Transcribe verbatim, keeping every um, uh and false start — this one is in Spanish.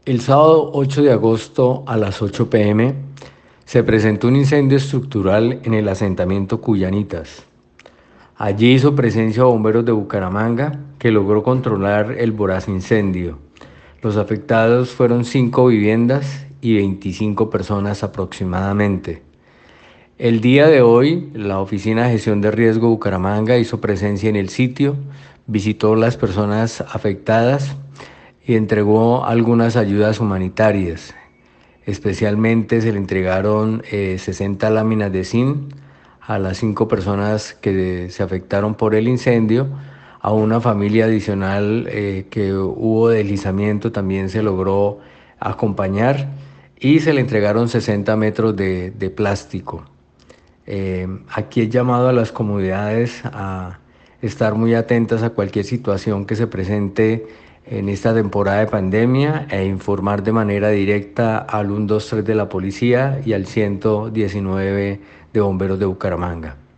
El sábado ocho de agosto a las ocho p m se presentó un incendio estructural en el asentamiento Cuyanitas. Allí hizo presencia bomberos de Bucaramanga que logró controlar el voraz incendio. Los afectados fueron cinco viviendas y veinticinco personas aproximadamente. El día de hoy, la Oficina de Gestión de Riesgo Bucaramanga hizo presencia en el sitio, visitó las personas afectadas y entregó algunas ayudas humanitarias. Especialmente se le entregaron eh, sesenta láminas de zinc a las cinco personas que se afectaron por el incendio. A una familia adicional eh, que hubo deslizamiento también se logró acompañar y se le entregaron sesenta metros de, de plástico. Eh, aquí he llamado a las comunidades a estar muy atentas a cualquier situación que se presente en esta temporada de pandemia e informar de manera directa al ciento veintitrés de la policía y al ciento diecinueve de bomberos de Bucaramanga.